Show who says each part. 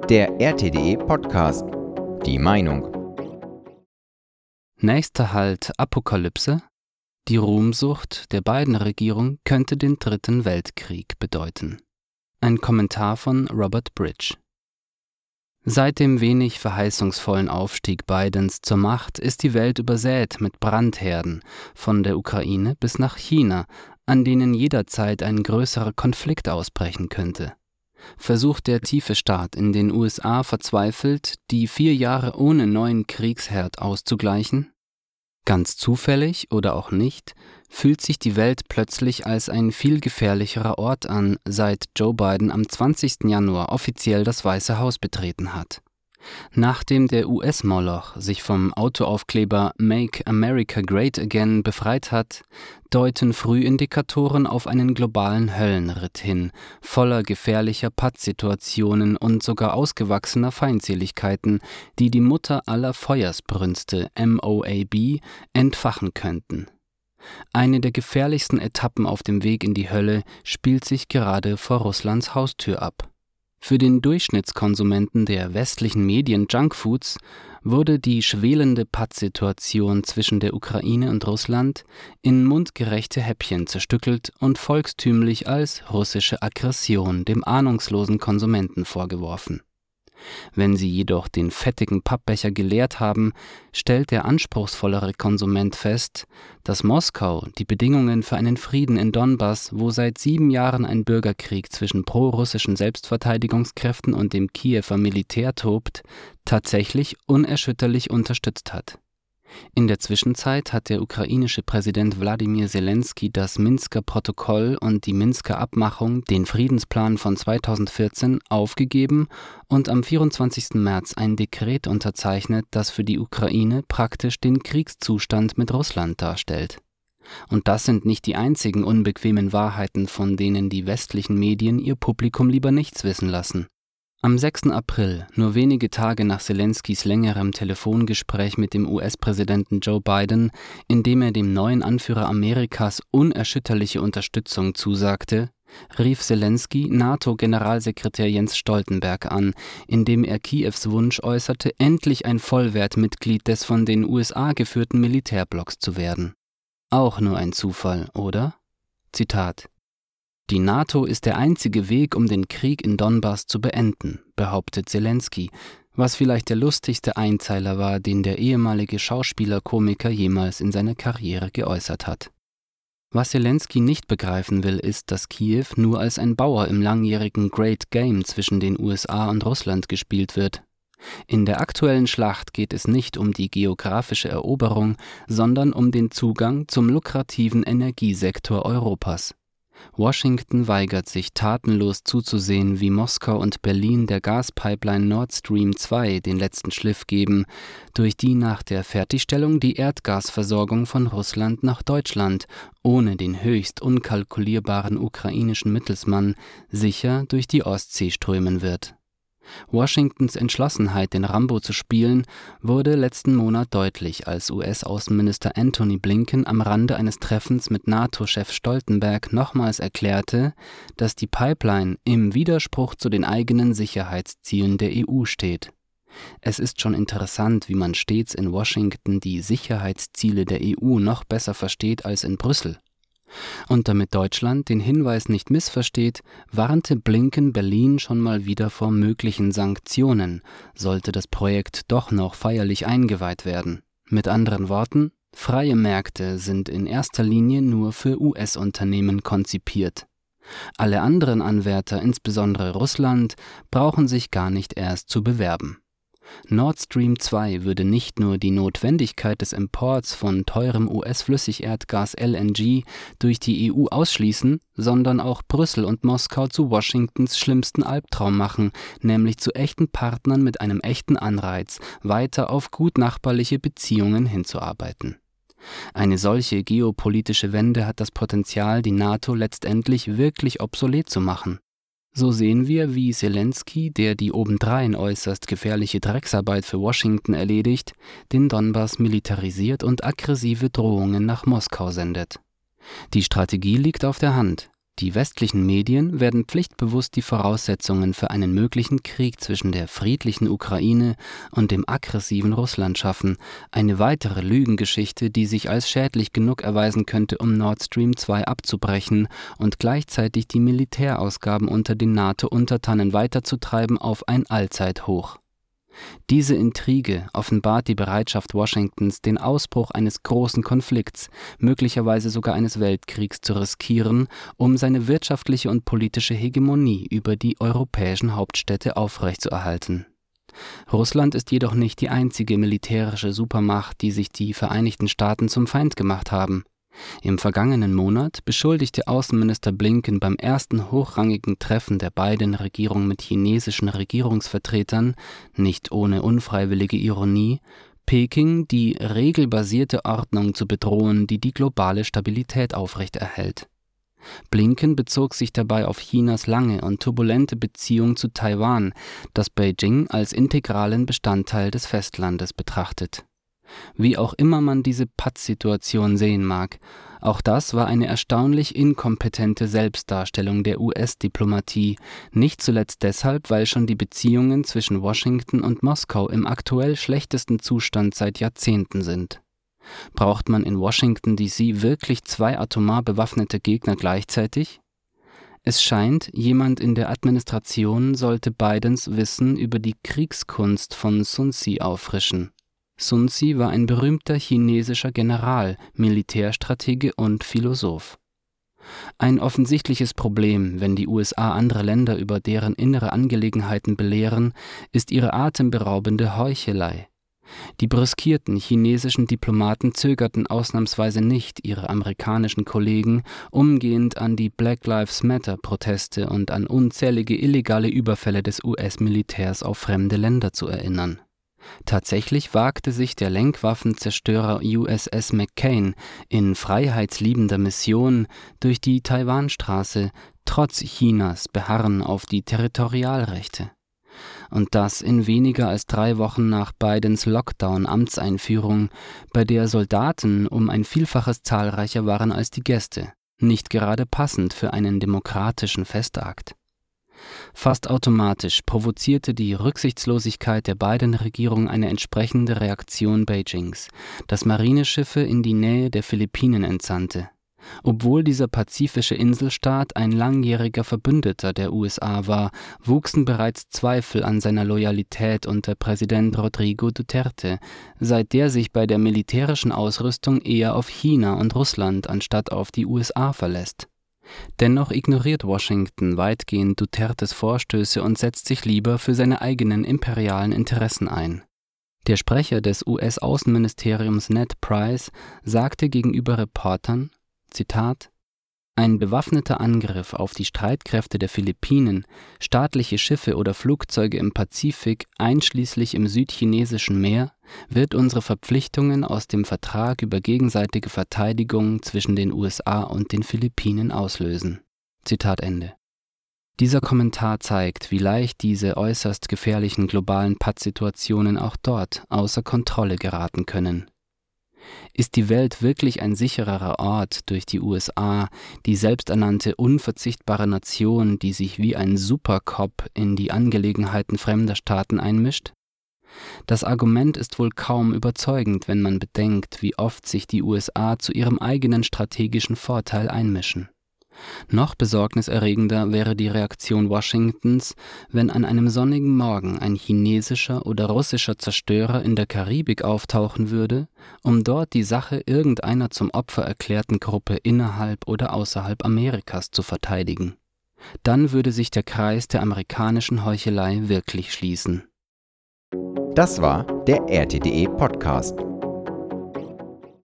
Speaker 1: Der RTDE Podcast. Die Meinung.
Speaker 2: Nächster Halt Apokalypse? Die Ruhmsucht der Biden-Regierung könnte den Dritten Weltkrieg bedeuten. Ein Kommentar von Robert Bridge. Seit dem wenig verheißungsvollen Aufstieg Bidens zur Macht ist die Welt übersät mit Brandherden, von der Ukraine bis nach China, an denen jederzeit ein größerer Konflikt ausbrechen könnte. Versucht der tiefe Staat in den USA verzweifelt, die 4 Jahre ohne neuen Kriegsherd auszugleichen? Ganz zufällig oder auch nicht, fühlt sich die Welt plötzlich als ein viel gefährlicherer Ort an, seit Joe Biden am 20. Januar offiziell das Weiße Haus betreten hat. Nachdem der US-Moloch sich vom Autoaufkleber Make America Great Again befreit hat, deuten Frühindikatoren auf einen globalen Höllenritt hin, voller gefährlicher Pattsituationen und sogar ausgewachsener Feindseligkeiten, die die Mutter aller Feuersbrünste, MOAB, entfachen könnten. Eine der gefährlichsten Etappen auf dem Weg in die Hölle spielt sich gerade vor Russlands Haustür ab. Für den Durchschnittskonsumenten der westlichen Medien Junkfoods wurde die schwelende Pattsituation zwischen der Ukraine und Russland in mundgerechte Häppchen zerstückelt und volkstümlich als russische Aggression dem ahnungslosen Konsumenten vorgeworfen. Wenn sie jedoch den fettigen Pappbecher geleert haben, stellt der anspruchsvollere Konsument fest, dass Moskau die Bedingungen für einen Frieden in Donbass, wo seit 7 Jahren ein Bürgerkrieg zwischen prorussischen Selbstverteidigungskräften und dem Kiewer Militär tobt, tatsächlich unerschütterlich unterstützt hat. In der Zwischenzeit hat der ukrainische Präsident Wladimir Selensky das Minsker Protokoll und die Minsker Abmachung, den Friedensplan von 2014, aufgegeben und am 24. März ein Dekret unterzeichnet, das für die Ukraine praktisch den Kriegszustand mit Russland darstellt. Und das sind nicht die einzigen unbequemen Wahrheiten, von denen die westlichen Medien ihr Publikum lieber nichts wissen lassen. Am 6. April, nur wenige Tage nach Selenskys längerem Telefongespräch mit dem US-Präsidenten Joe Biden, in dem er dem neuen Anführer Amerikas unerschütterliche Unterstützung zusagte, rief Selensky NATO-Generalsekretär Jens Stoltenberg an, indem er Kiews Wunsch äußerte, endlich ein Vollwertmitglied des von den USA geführten Militärblocks zu werden. Auch nur ein Zufall, oder? Zitat: Die NATO ist der einzige Weg, um den Krieg in Donbass zu beenden, behauptet Selensky, was vielleicht der lustigste Einzeiler war, den der ehemalige Schauspieler-Komiker jemals in seiner Karriere geäußert hat. Was Selensky nicht begreifen will, ist, dass Kiew nur als ein Bauer im langjährigen Great Game zwischen den USA und Russland gespielt wird. In der aktuellen Schlacht geht es nicht um die geografische Eroberung, sondern um den Zugang zum lukrativen Energiesektor Europas. Washington weigert sich tatenlos zuzusehen, wie Moskau und Berlin der Gaspipeline Nord Stream 2 den letzten Schliff geben, durch die nach der Fertigstellung die Erdgasversorgung von Russland nach Deutschland, ohne den höchst unkalkulierbaren ukrainischen Mittelsmann, sicher durch die Ostsee strömen wird. Washingtons Entschlossenheit, den Rambo zu spielen, wurde letzten Monat deutlich, als US-Außenminister Antony Blinken am Rande eines Treffens mit NATO-Chef Stoltenberg nochmals erklärte, dass die Pipeline im Widerspruch zu den eigenen Sicherheitszielen der EU steht. Es ist schon interessant, wie man stets in Washington die Sicherheitsziele der EU noch besser versteht als in Brüssel. Und damit Deutschland den Hinweis nicht missversteht, warnte Blinken Berlin schon mal wieder vor möglichen Sanktionen, sollte das Projekt doch noch feierlich eingeweiht werden. Mit anderen Worten, freie Märkte sind in erster Linie nur für US-Unternehmen konzipiert. Alle anderen Anwärter, insbesondere Russland, brauchen sich gar nicht erst zu bewerben. Nord Stream 2 würde nicht nur die Notwendigkeit des Imports von teurem US-Flüssigerdgas LNG durch die EU ausschließen, sondern auch Brüssel und Moskau zu Washingtons schlimmsten Albtraum machen, nämlich zu echten Partnern mit einem echten Anreiz, weiter auf gutnachbarliche Beziehungen hinzuarbeiten. Eine solche geopolitische Wende hat das Potenzial, die NATO letztendlich wirklich obsolet zu machen. So sehen wir, wie Selensky, der die obendrein äußerst gefährliche Drecksarbeit für Washington erledigt, den Donbass militarisiert und aggressive Drohungen nach Moskau sendet. Die Strategie liegt auf der Hand. Die westlichen Medien werden pflichtbewusst die Voraussetzungen für einen möglichen Krieg zwischen der friedlichen Ukraine und dem aggressiven Russland schaffen, eine weitere Lügengeschichte, die sich als schädlich genug erweisen könnte, um Nord Stream 2 abzubrechen und gleichzeitig die Militärausgaben unter den NATO-Untertanen weiterzutreiben auf ein Allzeithoch. Diese Intrige offenbart die Bereitschaft Washingtons, den Ausbruch eines großen Konflikts, möglicherweise sogar eines Weltkriegs, zu riskieren, um seine wirtschaftliche und politische Hegemonie über die europäischen Hauptstädte aufrechtzuerhalten. Russland ist jedoch nicht die einzige militärische Supermacht, die sich die Vereinigten Staaten zum Feind gemacht haben. Im vergangenen Monat beschuldigte Außenminister Blinken beim ersten hochrangigen Treffen der Biden-Regierung mit chinesischen Regierungsvertretern, nicht ohne unfreiwillige Ironie, Peking, die regelbasierte Ordnung zu bedrohen, die die globale Stabilität aufrechterhält. Blinken bezog sich dabei auf Chinas lange und turbulente Beziehung zu Taiwan, das Beijing als integralen Bestandteil des Festlandes betrachtet. Wie auch immer man diese Pattsituation sehen mag, auch das war eine erstaunlich inkompetente Selbstdarstellung der US-Diplomatie, nicht zuletzt deshalb, weil schon die Beziehungen zwischen Washington und Moskau im aktuell schlechtesten Zustand seit Jahrzehnten sind. Braucht man in Washington D.C. wirklich 2 atomar bewaffnete Gegner gleichzeitig? Es scheint, jemand in der Administration sollte Bidens Wissen über die Kriegskunst von Sun Tzu auffrischen. Sun Tzu war ein berühmter chinesischer General, Militärstratege und Philosoph. Ein offensichtliches Problem, wenn die USA andere Länder über deren innere Angelegenheiten belehren, ist ihre atemberaubende Heuchelei. Die brüskierten chinesischen Diplomaten zögerten ausnahmsweise nicht, ihre amerikanischen Kollegen umgehend an die Black Lives Matter-Proteste und an unzählige illegale Überfälle des US-Militärs auf fremde Länder zu erinnern. Tatsächlich wagte sich der Lenkwaffenzerstörer USS McCain in freiheitsliebender Mission durch die Taiwanstraße, trotz Chinas Beharren auf die Territorialrechte. Und das in weniger als 3 Wochen nach Bidens Lockdown-Amtseinführung, bei der Soldaten um ein Vielfaches zahlreicher waren als die Gäste, nicht gerade passend für einen demokratischen Festakt. Fast automatisch provozierte die Rücksichtslosigkeit der Biden-Regierung eine entsprechende Reaktion Beijings, das Marineschiffe in die Nähe der Philippinen entsandte. Obwohl dieser pazifische Inselstaat ein langjähriger Verbündeter der USA war, wuchsen bereits Zweifel an seiner Loyalität unter Präsident Rodrigo Duterte, seit der sich bei der militärischen Ausrüstung eher auf China und Russland anstatt auf die USA verlässt. Dennoch ignoriert Washington weitgehend Dutertes Vorstöße und setzt sich lieber für seine eigenen imperialen Interessen ein. Der Sprecher des US-Außenministeriums Ned Price sagte gegenüber Reportern, Zitat, ein bewaffneter Angriff auf die Streitkräfte der Philippinen, staatliche Schiffe oder Flugzeuge im Pazifik, einschließlich im südchinesischen Meer, wird unsere Verpflichtungen aus dem Vertrag über gegenseitige Verteidigung zwischen den USA und den Philippinen auslösen. Zitat Ende. Dieser Kommentar zeigt, wie leicht diese äußerst gefährlichen globalen Pattsituationen auch dort außer Kontrolle geraten können. Ist die Welt wirklich ein sichererer Ort durch die USA, die selbsternannte unverzichtbare Nation, die sich wie ein Supercop in die Angelegenheiten fremder Staaten einmischt? Das Argument ist wohl kaum überzeugend, wenn man bedenkt, wie oft sich die USA zu ihrem eigenen strategischen Vorteil einmischen. Noch besorgniserregender wäre die Reaktion Washingtons, wenn an einem sonnigen Morgen ein chinesischer oder russischer Zerstörer in der Karibik auftauchen würde, um dort die Sache irgendeiner zum Opfer erklärten Gruppe innerhalb oder außerhalb Amerikas zu verteidigen. Dann würde sich der Kreis der amerikanischen Heuchelei wirklich schließen.
Speaker 1: Das war der RTDE Podcast.